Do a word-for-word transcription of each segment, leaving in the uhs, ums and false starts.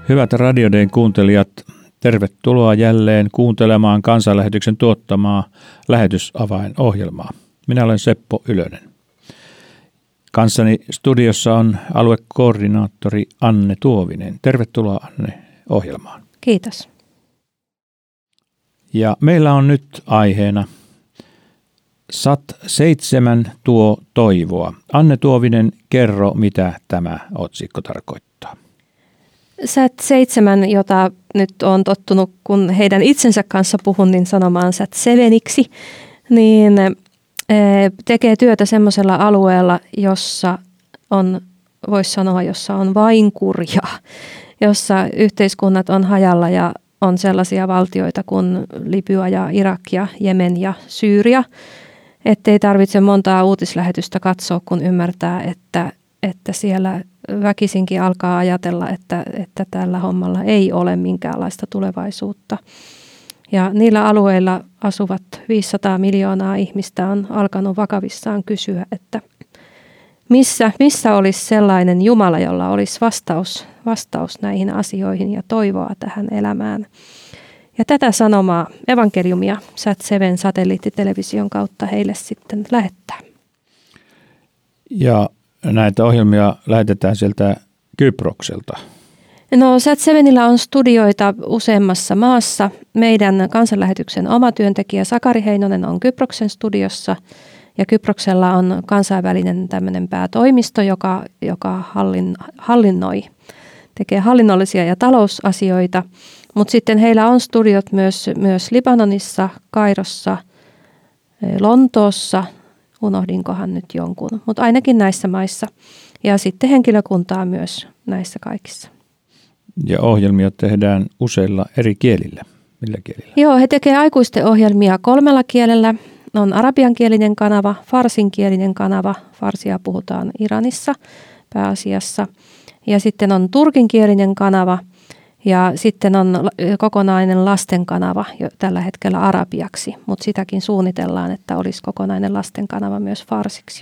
Hyvät Radiodayn kuuntelijat, tervetuloa jälleen kuuntelemaan Kansanlähetyksen tuottamaa lähetysavainohjelmaa. Minä olen Seppo Ylönen. Kanssani studiossa on aluekoordinaattori Anne Tuovinen. Tervetuloa Anne ohjelmaan. Kiitos. Ja meillä on nyt aiheena S A T seitsemän tuo toivoa. Anne Tuovinen, kerro mitä tämä otsikko tarkoittaa. S A T seitsemän, jota nyt on tottunut, kun heidän itsensä kanssa puhun, niin sanomaan S A T seitsemäniksi, niin tekee työtä semmoisella alueella, jossa on, voisi sanoa, jossa on vain kurjaa, jossa yhteiskunnat on hajalla ja on sellaisia valtioita kuin Libya ja Irak ja Jemen ja Syyria, ettei tarvitse montaa uutislähetystä katsoa, kun ymmärtää, että, että siellä väkisinkin alkaa ajatella, että, että tällä hommalla ei ole minkäänlaista tulevaisuutta. Ja niillä alueilla asuvat viisisataa miljoonaa ihmistä on alkanut vakavissaan kysyä, että missä, missä olisi sellainen Jumala, jolla olisi vastaus, vastaus näihin asioihin ja toivoa tähän elämään. Ja tätä sanomaa, evankeliumia, S A T seitsemän satelliittitelevision kautta heille sitten lähettää. Ja näitä ohjelmia lähetetään sieltä Kyprokselta. No S A T seitsemänillä on studioita useammassa maassa. Meidän kansanlähetyksen oma työntekijä Sakari Heinonen on Kyproksen studiossa. Ja Kyproksella on kansainvälinen tämmöinen päätoimisto, joka, joka hallin, hallinnoi, tekee hallinnollisia ja talousasioita. Mutta sitten heillä on studiot myös, myös Libanonissa, Kairossa, Lontoossa, unohdinkohan nyt jonkun, mutta ainakin näissä maissa. Ja sitten henkilökuntaa myös näissä kaikissa. Ja ohjelmia tehdään useilla eri kielillä. Millä kielillä? Joo, he tekevät aikuisten ohjelmia kolmella kielellä. On arabiankielinen kanava, farsinkielinen kanava. Farsia puhutaan Iranissa pääasiassa. Ja sitten on turkinkielinen kanava. Ja sitten on kokonainen lasten kanava jo tällä hetkellä arabiaksi, mutta sitäkin suunnitellaan, että olisi kokonainen lasten kanava myös farsiksi.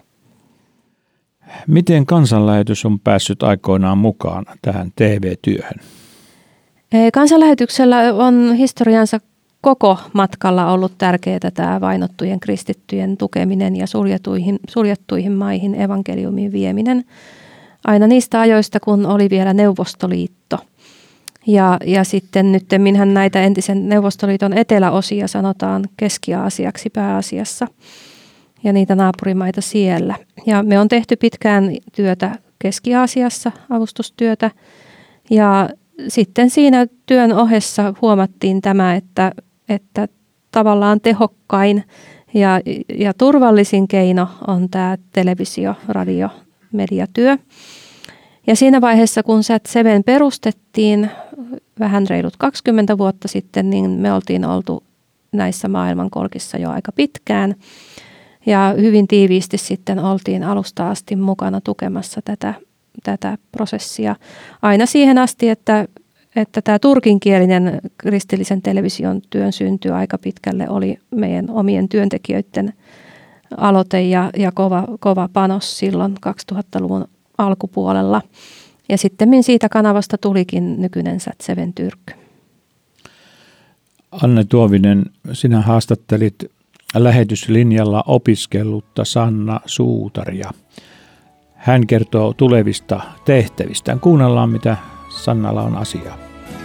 Miten kansanlähetys on päässyt aikoinaan mukaan tähän T V-työhön? Kansanlähetyksellä on historiansa koko matkalla ollut tärkeää tämä vainottujen kristittyjen tukeminen ja suljetuihin, suljettuihin maihin evankeliumin vieminen. Aina niistä ajoista, kun oli vielä Neuvostoliitto. Ja, ja sitten nyttemminhän näitä entisen Neuvostoliiton eteläosia sanotaan Keski-Aasiaksi pääasiassa ja niitä naapurimaita siellä. Ja me on tehty pitkään työtä Keski-Aasiassa, avustustyötä, ja sitten siinä työn ohessa huomattiin tämä, että, että tavallaan tehokkain ja, ja turvallisin keino on tämä televisio, radio, mediatyö. Ja siinä vaiheessa, kun S A T seitsemän perustettiin vähän reilut kaksikymmentä vuotta sitten, niin me oltiin oltu näissä maailmankolkissa jo aika pitkään. Ja hyvin tiiviisti sitten oltiin alusta asti mukana tukemassa tätä, tätä prosessia. Aina siihen asti, että, että tämä turkinkielinen kristillisen television työn synty aika pitkälle oli meidän omien työntekijöiden aloite ja, ja kova, kova panos silloin kaksituhattaluvun alkupuolella. Ja sitten siitä kanavasta tulikin nykyinen S A T seitsemän Tyrkky. Anne Tuovinen, sinä haastattelit lähetyslinjalla opiskellutta Sanna Suutaria. Hän kertoo tulevista tehtävistä. Kuunnellaan, mitä Sannalla on asiaa.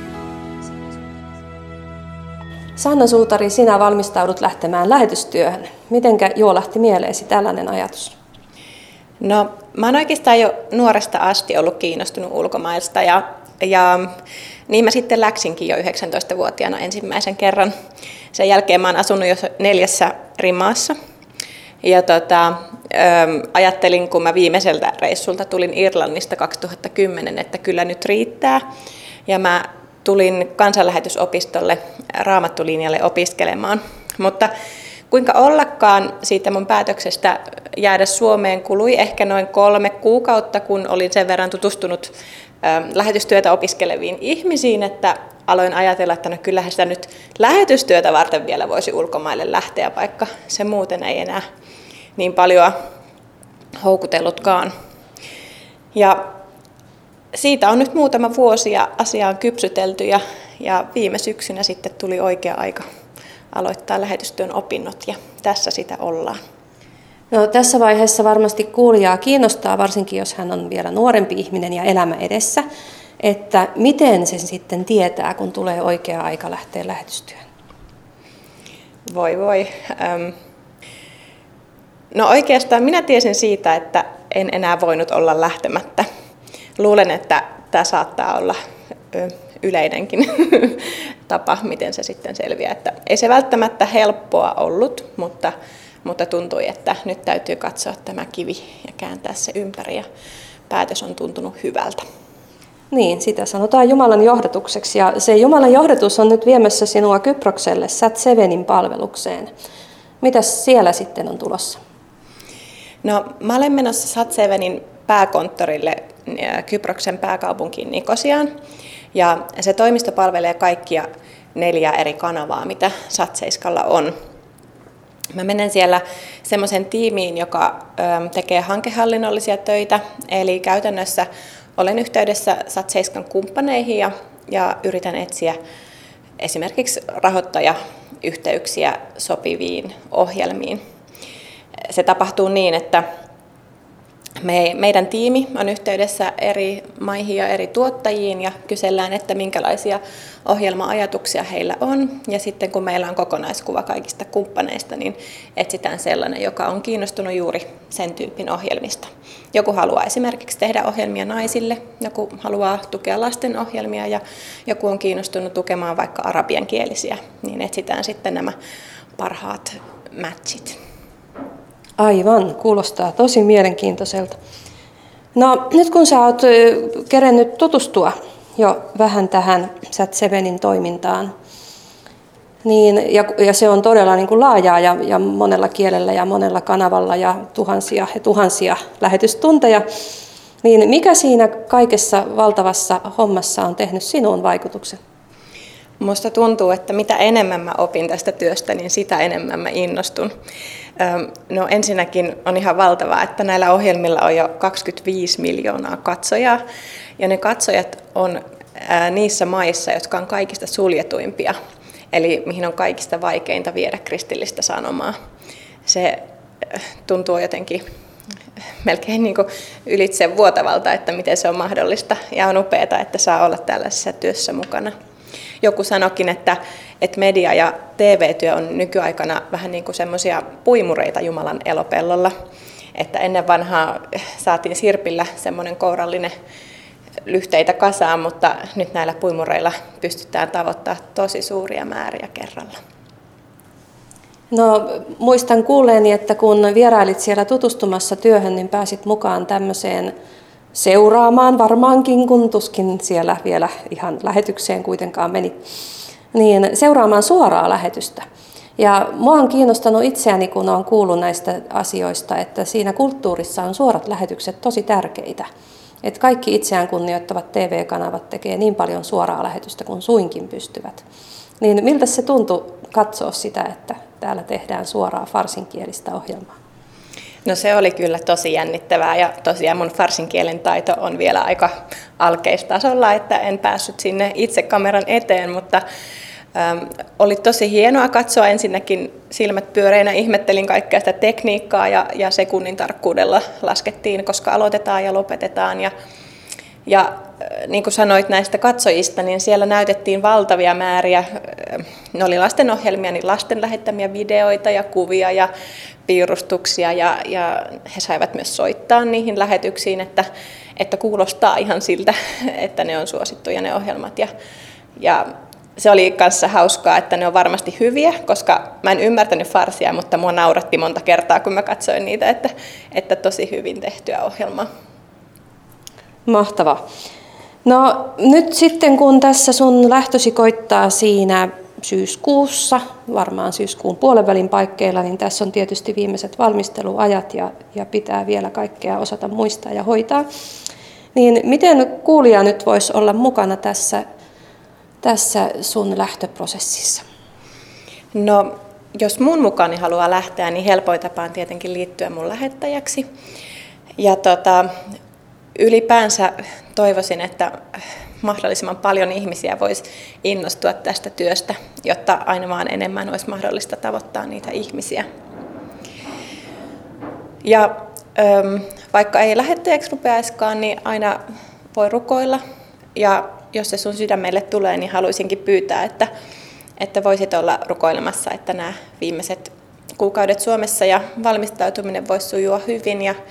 Sanna Suutari, sinä valmistaudut lähtemään lähetystyöhön. Mitenkä juolahti mieleesi tällainen ajatus? No, mä oon oikeastaan jo nuoresta asti ollut kiinnostunut ulkomaista ja, ja niin mä sitten läksinkin jo yhdeksäntoistavuotiaana ensimmäisen kerran. Sen jälkeen mä oon asunut jo neljässä eri maassa. Ja tota, äm, ajattelin, kun mä viimeiseltä reissulta tulin Irlannista kaksituhattakymmenen, että kyllä nyt riittää. Ja mä tulin kansanlähetysopistolle raamattulinjalle opiskelemaan. Mutta kuinka ollakaan siitä mun päätöksestä jäädä Suomeen kului ehkä noin kolme kuukautta, kun olin sen verran tutustunut ä, lähetystyötä opiskeleviin ihmisiin, että aloin ajatella, että no kyllähän sitä nyt lähetystyötä varten vielä voisi ulkomaille lähteä, vaikka se muuten ei enää niin paljon houkutellutkaan. Ja siitä on nyt muutama vuosi ja asia on kypsytelty ja, ja viime syksynä sitten tuli oikea aika aloittaa lähetystyön opinnot ja tässä sitä ollaan. No, tässä vaiheessa varmasti kuulijaa kiinnostaa, varsinkin jos hän on vielä nuorempi ihminen ja elämä edessä, että miten se sitten tietää, kun tulee oikea aika lähteä lähetystyöhön? Voi voi. Ähm. No oikeastaan minä tiesin siitä, että en enää voinut olla lähtemättä. Luulen, että tämä saattaa olla yleinenkin tapa, miten se sitten selviää. Että ei se välttämättä helppoa ollut, mutta, mutta tuntui, että nyt täytyy katsoa tämä kivi ja kääntää se ympäri ja päätös on tuntunut hyvältä. Niin, sitä sanotaan Jumalan johdatukseksi ja se Jumalan johdatus on nyt viemässä sinua Kyprokselle Sat Sevenin palvelukseen. Mitäs siellä sitten on tulossa? No, mä olen menossa Sat Sevenin pääkonttorille Kyproksen pääkaupunkiin Nikosiaan. Ja se toimisto palvelee kaikkia neljää eri kanavaa, mitä Sat Seiskalla on. Mä menen siellä semmoisen tiimiin, joka tekee hankehallinnollisia töitä, eli käytännössä olen yhteydessä Sat Seiskan kumppaneihin ja, ja yritän etsiä esimerkiksi rahoittajayhteyksiä sopiviin ohjelmiin. Se tapahtuu niin, että me, meidän tiimi on yhteydessä eri maihin ja eri tuottajiin ja kysellään, että minkälaisia ohjelma-ajatuksia heillä on. Ja sitten kun meillä on kokonaiskuva kaikista kumppaneista, niin etsitään sellainen, joka on kiinnostunut juuri sen tyypin ohjelmista. Joku haluaa esimerkiksi tehdä ohjelmia naisille, joku haluaa tukea lasten ohjelmia ja joku on kiinnostunut tukemaan vaikka arabiankielisiä, niin etsitään sitten nämä parhaat matchit. Aivan, kuulostaa tosi mielenkiintoiselta. No nyt kun sä oot kerennyt tutustua jo vähän tähän Sat Sevenin toimintaan, niin, ja, ja se on todella niin kuin laajaa ja, ja monella kielellä ja monella kanavalla ja tuhansia ja tuhansia lähetystunteja, niin mikä siinä kaikessa valtavassa hommassa on tehnyt sinuun vaikutuksen? Musta tuntuu, että mitä enemmän mä opin tästä työstä, niin sitä enemmän mä innostun. No ensinnäkin on ihan valtavaa, että näillä ohjelmilla on jo kaksikymmentäviisi miljoonaa katsojaa. Ja ne katsojat on niissä maissa, jotka on kaikista suljetuimpia. Eli mihin on kaikista vaikeinta viedä kristillistä sanomaa. Se tuntuu jotenkin melkein niin kuin ylitse vuotavalta, että miten se on mahdollista. Ja on upeaa, että saa olla tällaisessa työssä mukana. Joku sanoikin, että, että media- ja T V-työ on nykyaikana vähän niin kuin semmoisia puimureita Jumalan elopellolla. Että ennen vanhaa saatiin sirpillä semmoinen kourallinen lyhteitä kasaan, mutta nyt näillä puimureilla pystytään tavoittamaan tosi suuria määriä kerralla. No muistan kuulleeni, että kun vierailit siellä tutustumassa työhön, niin pääsit mukaan tämmöiseen seuraamaan varmaankin, kun tuskin siellä vielä ihan lähetykseen kuitenkaan meni, niin seuraamaan suoraa lähetystä. Ja mua on kiinnostanut itseäni, kun olen kuullut näistä asioista, että siinä kulttuurissa on suorat lähetykset tosi tärkeitä. Että kaikki itseään kunnioittavat T V-kanavat tekee niin paljon suoraa lähetystä kuin suinkin pystyvät. Niin miltä se tuntui katsoa sitä, että täällä tehdään suoraa farsinkielistä ohjelmaa? No se oli kyllä tosi jännittävää ja tosiaan mun farsinkielen taito on vielä aika alkeistasolla, että en päässyt sinne itse kameran eteen, mutta äm, oli tosi hienoa katsoa. Ensinnäkin silmät pyöreinä ihmettelin kaikkea sitä tekniikkaa ja, ja sekunnin tarkkuudella laskettiin, koska aloitetaan ja lopetetaan. Ja, ja niin kuin sanoit näistä katsojista, niin siellä näytettiin valtavia määriä. Ne oli lastenohjelmia, niin lasten lähettämiä videoita ja kuvia ja piirustuksia ja, ja he saivat myös soittaa niihin lähetyksiin, että, että kuulostaa ihan siltä, että ne on suosittuja ne ohjelmat. Ja, ja se oli kanssa hauskaa, että ne on varmasti hyviä, koska mä en ymmärtänyt farsia, mutta mua nauratti monta kertaa, kun mä katsoin niitä, että, että tosi hyvin tehtyä ohjelmaa. Mahtavaa. No nyt sitten kun tässä sun lähtösi koittaa siinä syyskuussa, varmaan syyskuun puolenvälin paikkeilla, niin tässä on tietysti viimeiset valmisteluajat ja, ja pitää vielä kaikkea osata muistaa ja hoitaa. Niin miten kuulija nyt voisi olla mukana tässä, tässä sun lähtöprosessissa? No, jos mun mukani haluaa lähteä, niin helpoin tapa on tietenkin liittyä mun lähettäjäksi. Ja tota, ylipäänsä toivoisin, että mahdollisimman paljon ihmisiä voisi innostua tästä työstä, jotta aina vaan enemmän olisi mahdollista tavoittaa niitä ihmisiä. Ja vaikka ei lähettäjäksi rupeaiskaan, niin aina voi rukoilla. Ja jos se sun sydämelle tulee, niin haluaisinkin pyytää, että, että voisit olla rukoilemassa, että nämä viimeiset kuukaudet Suomessa ja valmistautuminen voisi sujua hyvin. Ja,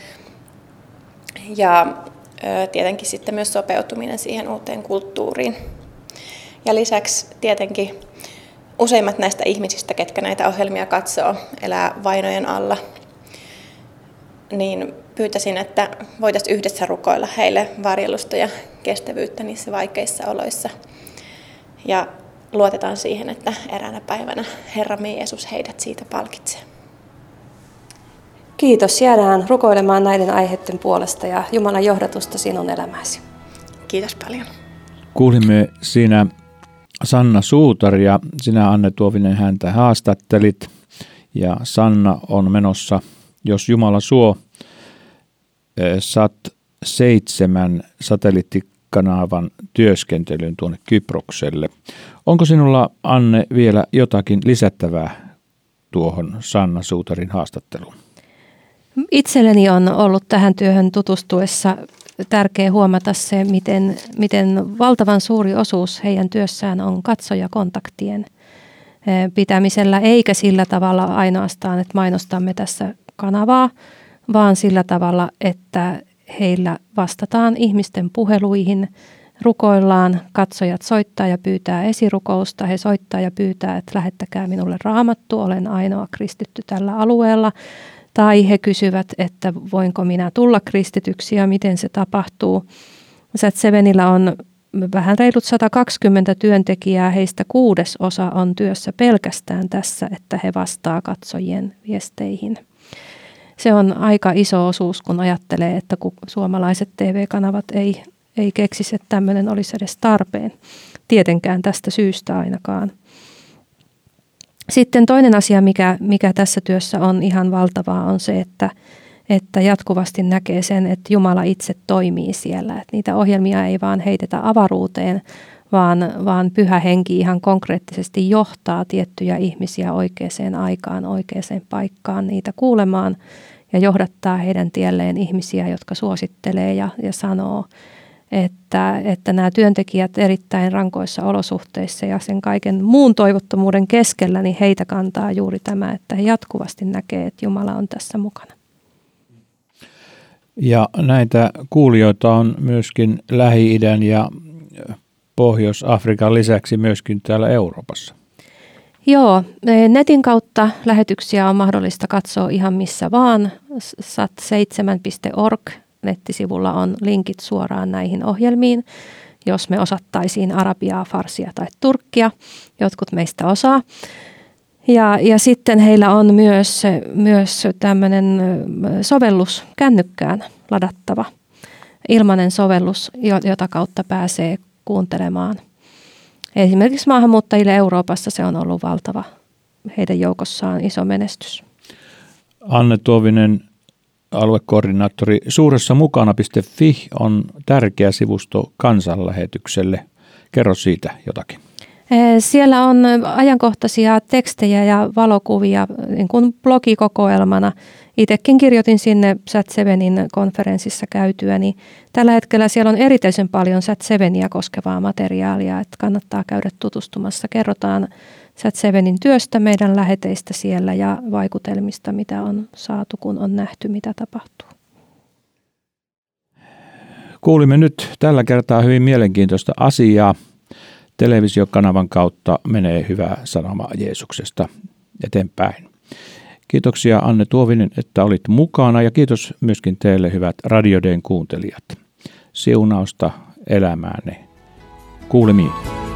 ja tietenkin sitten myös sopeutuminen siihen uuteen kulttuuriin. Ja lisäksi tietenkin useimmat näistä ihmisistä, ketkä näitä ohjelmia katsoo, elää vainojen alla. Niin pyytäisin, että voitaisiin yhdessä rukoilla heille varjelusta ja kestävyyttä niissä vaikeissa oloissa. Ja luotetaan siihen, että eräänä päivänä Herramme Jeesus heidät siitä palkitsee. Kiitos. Jäädään rukoilemaan näiden aiheiden puolesta ja Jumalan johdatusta sinun elämäsi. Kiitos paljon. Kuulimme siinä Sanna Suutaria. Sinä, Anne Tuovinen, häntä haastattelit. Ja Sanna on menossa, jos Jumala suo, Sat seitsemän satelliittikanavan työskentelyyn tuonne Kyprokselle. Onko sinulla, Anne, vielä jotakin lisättävää tuohon Sanna Suutarin haastatteluun? Itselleni on ollut tähän työhön tutustuessa tärkeää huomata se, miten, miten valtavan suuri osuus heidän työssään on katsojakontaktien pitämisellä, eikä sillä tavalla ainoastaan, että mainostamme tässä kanavaa, vaan sillä tavalla, että heillä vastataan ihmisten puheluihin, rukoillaan, katsojat soittaa ja pyytää esirukousta, he soittaa ja pyytää, että lähettäkää minulle raamattu, olen ainoa kristitty tällä alueella. Tai he kysyvät, että voinko minä tulla kristityksi ja miten se tapahtuu. Sat Sevenillä on vähän reilut sata kaksikymmentä työntekijää, heistä kuudesosa on työssä pelkästään tässä, että he vastaa katsojien viesteihin. Se on aika iso osuus, kun ajattelee, että kun suomalaiset T V-kanavat ei, ei keksisi, että tämmöinen olisi edes tarpeen. Tietenkään tästä syystä ainakaan. Sitten toinen asia, mikä, mikä tässä työssä on ihan valtavaa, on se, että, että jatkuvasti näkee sen, että Jumala itse toimii siellä. Että niitä ohjelmia ei vaan heitetä avaruuteen, vaan, vaan Pyhä Henki ihan konkreettisesti johtaa tiettyjä ihmisiä oikeaan aikaan, oikeaan paikkaan niitä kuulemaan ja johdattaa heidän tielleen ihmisiä, jotka suosittelee ja, ja sanoo, että, että nämä työntekijät erittäin rankoissa olosuhteissa ja sen kaiken muun toivottomuuden keskellä, niin heitä kantaa juuri tämä, että he jatkuvasti näkee, että Jumala on tässä mukana. Ja näitä kuulijoita on myöskin Lähi-idän ja Pohjois-Afrikan lisäksi myöskin täällä Euroopassa. Joo, netin kautta lähetyksiä on mahdollista katsoa ihan missä vaan. sat seitsemän piste org nettisivulla on linkit suoraan näihin ohjelmiin, jos me osattaisiin arabiaa, farsia tai turkkia. Jotkut meistä osaa. Ja, ja sitten heillä on myös, myös tämmöinen sovellus kännykkään ladattava, ilmainen sovellus, jota kautta pääsee kuuntelemaan. Esimerkiksi maahanmuuttajille Euroopassa se on ollut valtava, heidän joukossaan iso menestys. Anne Tuovinen, aluekoordinaattori, suuressa mukana piste fi on tärkeä sivusto kansanlähetykselle. Kerro siitä jotakin. Siellä on ajankohtaisia tekstejä ja valokuvia niin kuin blogikokoelmana. Itsekin kirjoitin sinne Sat Sevenin konferenssissa käytyäni. Tällä hetkellä siellä on erityisen paljon Sat Seveniä koskevaa materiaalia, että kannattaa käydä tutustumassa. Kerrotaan Sat Sevenin työstä, meidän läheteistä siellä ja vaikutelmista, mitä on saatu, kun on nähty, mitä tapahtuu. Kuulimme nyt tällä kertaa hyvin mielenkiintoista asiaa. Televisiokanavan kautta menee hyvä sanoma Jeesuksesta eteenpäin. Kiitoksia, Anne Tuovinen, että olit mukana, ja kiitos myöskin teille, hyvät Radio D:n kuuntelijat. Siunausta elämäänne. Kuulemiin.